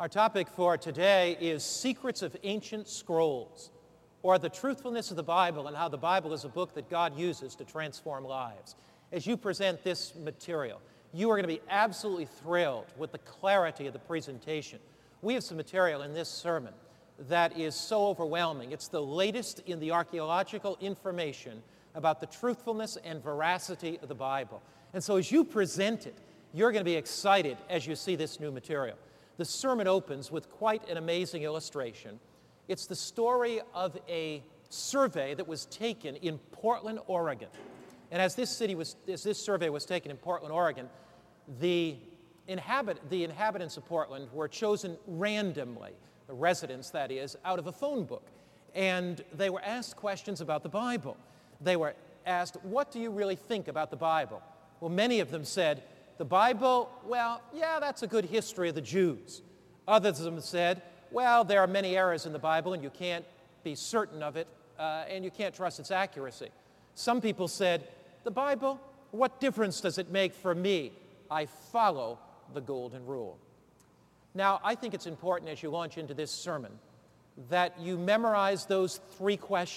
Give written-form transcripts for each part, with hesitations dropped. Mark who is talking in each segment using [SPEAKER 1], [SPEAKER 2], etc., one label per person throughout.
[SPEAKER 1] Our topic for today is Secrets of Ancient Scrolls, or the truthfulness of the Bible and how the Bible is a book that God uses to transform lives. As you present this material, you are going to be absolutely thrilled with the clarity of the presentation. We have some material in this sermon that is so overwhelming. It's the latest in the archaeological information about the truthfulness and veracity of the Bible. And so as you present it, you're going to be excited as you see this new material. The sermon opens with quite an amazing illustration. It's the story of a survey that was taken in Portland, Oregon. And as this survey was taken in Portland, Oregon, the inhabitants of Portland were chosen randomly, the residents, that is, out of a phone book. And they were asked questions about the Bible. They were asked, what do you really think about the Bible? Well, many of them said, the Bible, well, yeah, that's a good history of the Jews. Others of them said, well, there are many errors in the Bible and you can't be certain of it and you can't trust its accuracy. Some people said, the Bible, what difference does it make for me? I follow the golden rule. Now, I think it's important as you launch into this sermon that you memorize those three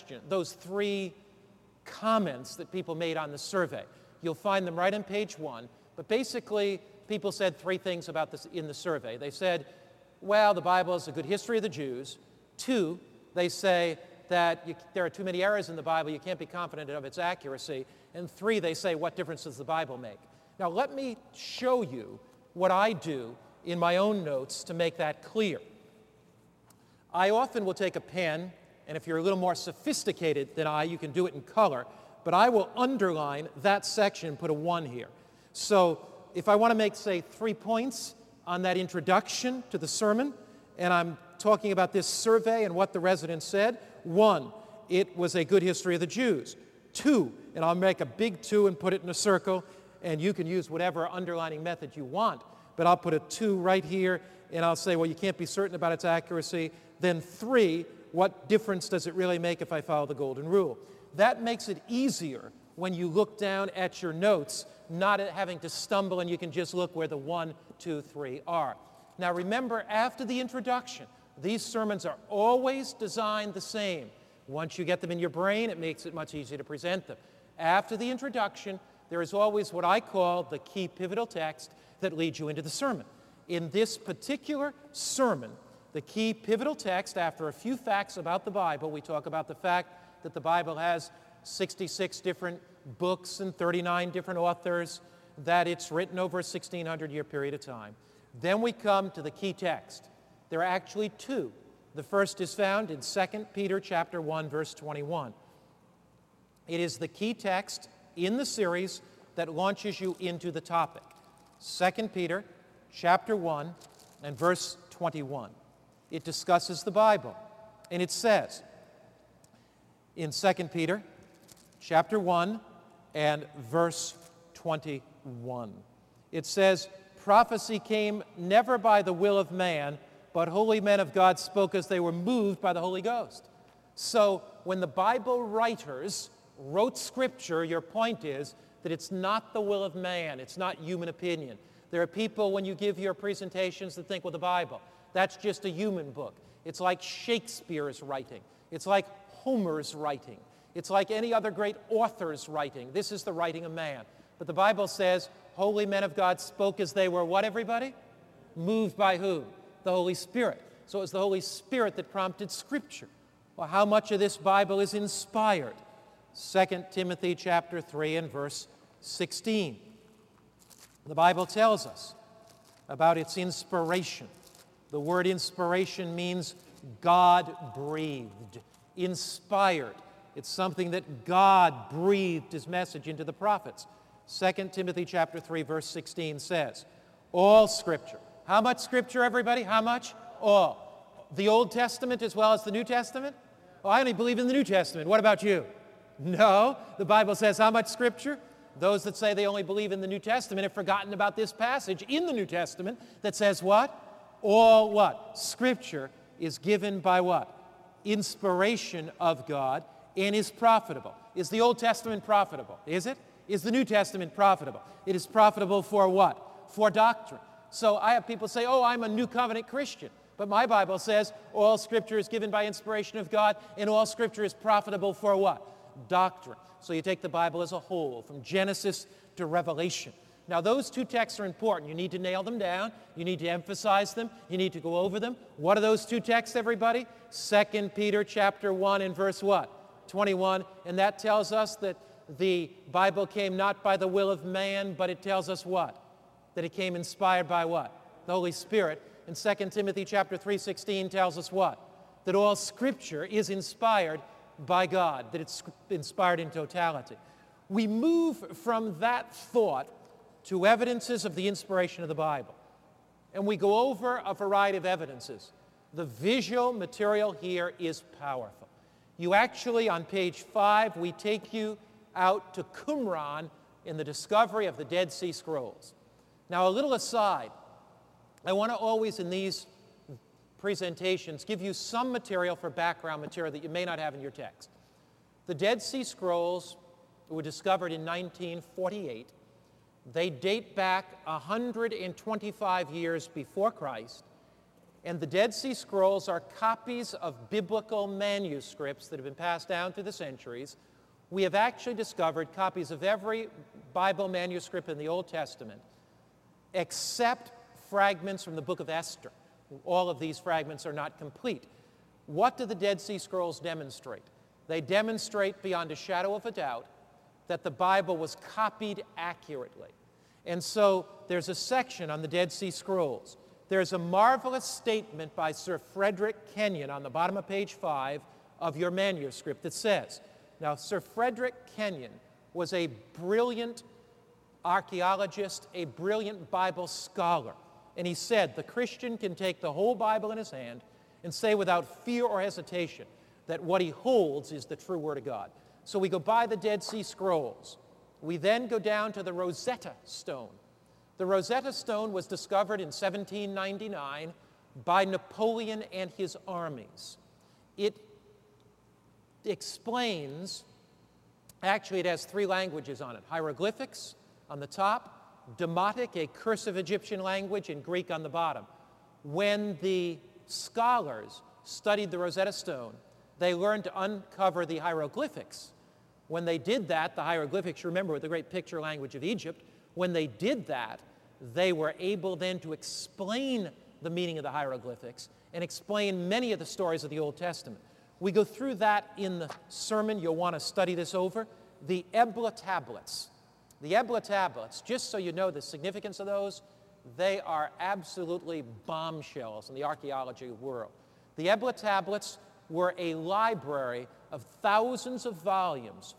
[SPEAKER 1] comments that people made on the survey. You'll find them right on page 1. But basically, people said three things about this in the survey. They said, well, the Bible is a good history of the Jews. 2, they say that there are too many errors in the Bible, you can't be confident of its accuracy. And 3, they say, what difference does the Bible make? Now, let me show you what I do in my own notes to make that clear. I often will take a pen, and if you're a little more sophisticated than I, you can do it in color, but I will underline that section, put a 1 here. So if I want to make, say, 3 points on that introduction to the sermon, and I'm talking about this survey and what the residents said, 1, it was a good history of the Jews. 2, and I'll make a big 2 and put it in a circle, and you can use whatever underlining method you want, but I'll put a 2 right here, and I'll say, well, you can't be certain about its accuracy. Then 3, what difference does it really make if I follow the golden rule? That makes it easier when you look down at your notes, not having to stumble, and you can just look where the 1, 2, 3 are. Now remember, after the introduction, these sermons are always designed the same. Once you get them in your brain, it makes it much easier to present them. After the introduction, there is always what I call the key pivotal text that leads you into the sermon. In this particular sermon, the key pivotal text, after a few facts about the Bible, we talk about the fact that the Bible has 66 different books and 39 different authors, that it's written over a 1,600-year period of time. Then we come to the key text. There are actually 2. The first is found in 2 Peter chapter 1, verse 21. It is the key text in the series that launches you into the topic. 2 Peter chapter 1 and verse 21. It discusses the Bible, and it says in 2 Peter chapter 1 and verse 21. It says, prophecy came never by the will of man, but holy men of God spoke as they were moved by the Holy Ghost. So when the Bible writers wrote Scripture, your point is that it's not the will of man, it's not human opinion. There are people, when you give your presentations, that think, well, the Bible, that's just a human book. It's like Shakespeare's writing. It's like Homer's writing. It's like any other great author's writing. This is the writing of man. But the Bible says, holy men of God spoke as they were what, everybody? Moved by who? The Holy Spirit. So it was the Holy Spirit that prompted Scripture. Well, how much of this Bible is inspired? 2 Timothy chapter 3 and verse 16. The Bible tells us about its inspiration. The word inspiration means God-breathed, inspired. It's something that God breathed his message into the prophets. 2 Timothy chapter 3, verse 16 says, all Scripture. How much Scripture, everybody? How much? All. The Old Testament as well as the New Testament? Oh, I only believe in the New Testament. What about you? No. The Bible says how much Scripture? Those that say they only believe in the New Testament have forgotten about this passage in the New Testament that says what? All what? Scripture is given by what? Inspiration of God and is profitable. Is the Old Testament profitable? Is it? Is the New Testament profitable? It is profitable for what? For doctrine. So I have people say, oh, I'm a New Covenant Christian. But my Bible says all Scripture is given by inspiration of God, and all Scripture is profitable for what? Doctrine. So you take the Bible as a whole, from Genesis to Revelation. Now, those two texts are important. You need to nail them down. You need to emphasize them. You need to go over them. What are those two texts, everybody? 2 Peter chapter 1 and verse what? 21. And that tells us that the Bible came not by the will of man, but it tells us what? That it came inspired by what? The Holy Spirit. And 2 Timothy chapter 3:16 tells us what? That all Scripture is inspired by God, that it's inspired in totality. We move from that thought to evidences of the inspiration of the Bible. And we go over a variety of evidences. The visual material here is powerful. You actually, on page 5, we take you out to Qumran in the discovery of the Dead Sea Scrolls. Now, a little aside, I want to always, in these presentations, give you some material for background material that you may not have in your text. The Dead Sea Scrolls were discovered in 1948. They date back 125 years before Christ, and the Dead Sea Scrolls are copies of biblical manuscripts that have been passed down through the centuries. We have actually discovered copies of every Bible manuscript in the Old Testament, except fragments from the book of Esther. All of these fragments are not complete. What do the Dead Sea Scrolls demonstrate? They demonstrate beyond a shadow of a doubt that the Bible was copied accurately. And so there's a section on the Dead Sea Scrolls. There's a marvelous statement by Sir Frederick Kenyon on the bottom of page 5 of your manuscript that says, now Sir Frederick Kenyon was a brilliant archaeologist, a brilliant Bible scholar. And he said the Christian can take the whole Bible in his hand and say without fear or hesitation that what he holds is the true Word of God. So we go by the Dead Sea Scrolls. We then go down to the Rosetta Stone. The Rosetta Stone was discovered in 1799 by Napoleon and his armies. It explains, actually it has 3 languages on it. Hieroglyphics on the top, Demotic, a cursive Egyptian language, and Greek on the bottom. When the scholars studied the Rosetta Stone, they learned to uncover the hieroglyphics. When they did that, the hieroglyphics, remember, were the great picture language of Egypt. When they did that, they were able then to explain the meaning of the hieroglyphics and explain many of the stories of the Old Testament. We go through that in the sermon. You'll want to study this over. The Ebla tablets. The Ebla tablets, just so you know the significance of those, they are absolutely bombshells in the archaeology world. The Ebla tablets were a library of thousands of volumes,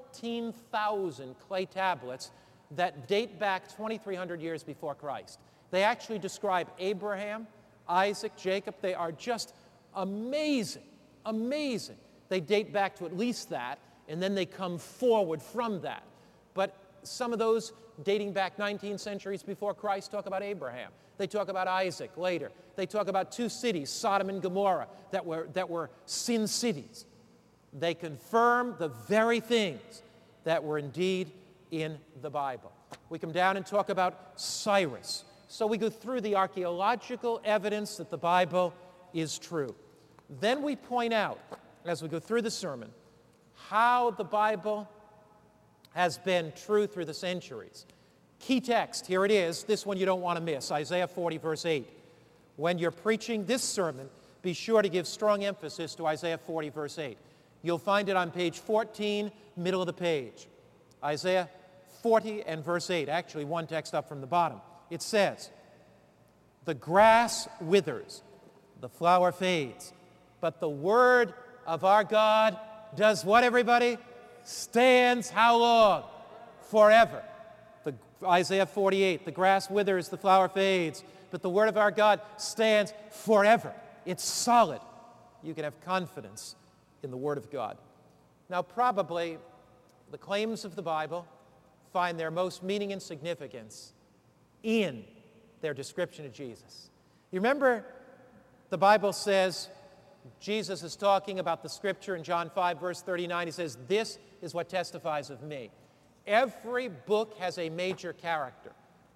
[SPEAKER 1] 14,000 clay tablets that date back 2,300 years before Christ. They actually describe Abraham, Isaac, Jacob. They are just amazing, amazing. They date back to at least that, and then they come forward from that. But some of those dating back 19 centuries before Christ talk about Abraham. They talk about Isaac later. They talk about 2 cities, Sodom and Gomorrah, that were sin cities. They confirm the very things that were indeed in the Bible. We come down and talk about Cyrus. So we go through the archaeological evidence that the Bible is true. Then we point out, as we go through the sermon, how the Bible has been true through the centuries. Key text, here it is. This one you don't want to miss, Isaiah 40, verse 8. When you're preaching this sermon, be sure to give strong emphasis to Isaiah 40, verse 8. You'll find it on page 14, middle of the page. Isaiah 40 and verse 8, actually one text up from the bottom. It says, the grass withers, the flower fades, but the word of our God does what, everybody? Stands how long? Forever. Isaiah 48, the grass withers, the flower fades, but the word of our God stands forever. It's solid. You can have confidence in the word of God. Now, probably the claims of the Bible find their most meaning and significance in their description of Jesus. You remember the Bible says, Jesus is talking about the scripture in John 5, verse 39. He says, this is what testifies of me. Every book has a major character.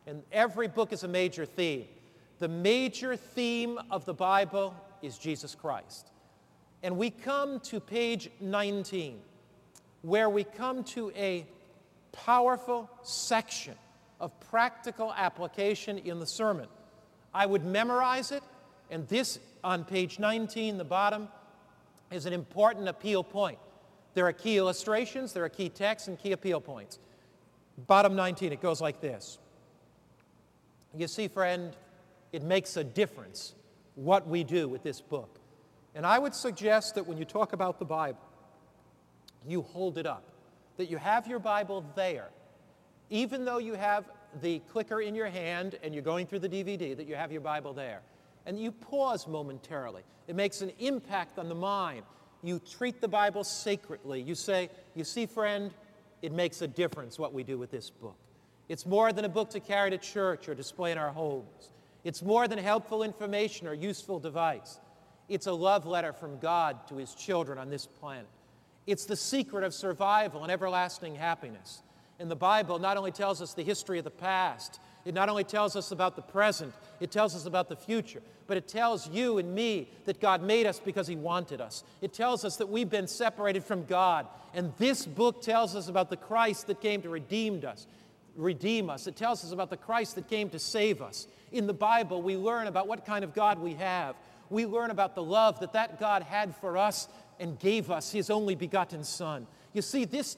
[SPEAKER 1] And every book is a major theme. The major theme of the Bible is Jesus Christ. And we come to page 19, where we come to a powerful section of practical application in the sermon. I would memorize it, and this on page 19, the bottom, is an important appeal point. There are key illustrations, there are key texts, and key appeal points. Bottom 19, it goes like this. You see, friend, it makes a difference what we do with this book. And I would suggest that when you talk about the Bible, you hold it up, that you have your Bible there. Even though you have the clicker in your hand and you're going through the DVD, that you have your Bible there. And you pause momentarily. It makes an impact on the mind. You treat the Bible sacredly. You say, you see, friend, it makes a difference what we do with this book. It's more than a book to carry to church or display in our homes. It's more than helpful information or useful device. It's a love letter from God to His children on this planet. It's the secret of survival and everlasting happiness. And the Bible not only tells us the history of the past, it not only tells us about the present, it tells us about the future, but it tells you and me that God made us because He wanted us. It tells us that we've been separated from God. And this book tells us about the Christ that came to redeem us. It tells us about the Christ that came to save us. In the Bible, we learn about what kind of God we have. We learn about the love that that God had for us and gave us His only begotten Son. You see, this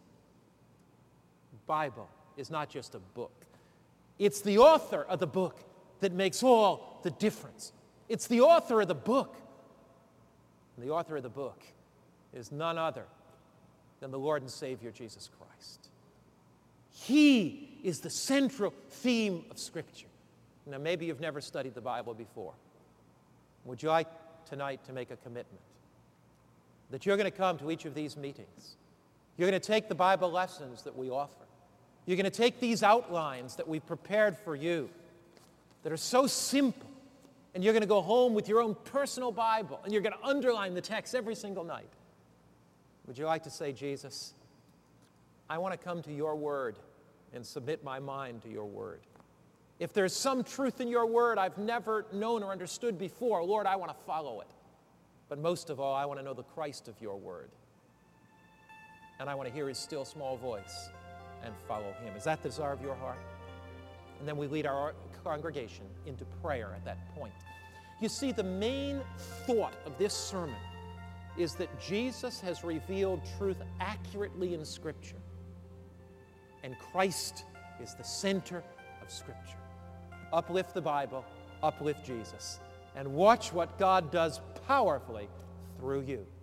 [SPEAKER 1] Bible is not just a book. It's the author of the book that makes all the difference. It's the author of the book. And the author of the book is none other than the Lord and Savior Jesus Christ. He is the central theme of Scripture. Now, maybe you've never studied the Bible before. Would you like tonight to make a commitment that you're going to come to each of these meetings? You're going to take the Bible lessons that we offer. You're going to take these outlines that we've prepared for you that are so simple, and you're going to go home with your own personal Bible, and you're going to underline the text every single night. Would you like to say, Jesus, I want to come to your word and submit my mind to your word. If there's some truth in your word I've never known or understood before, Lord, I want to follow it. But most of all, I want to know the Christ of your word. And I want to hear His still small voice and follow Him. Is that the desire of your heart? And then we lead our congregation into prayer at that point. You see, the main thought of this sermon is that Jesus has revealed truth accurately in Scripture. And Christ is the center of Scripture. Uplift the Bible, uplift Jesus, and watch what God does powerfully through you.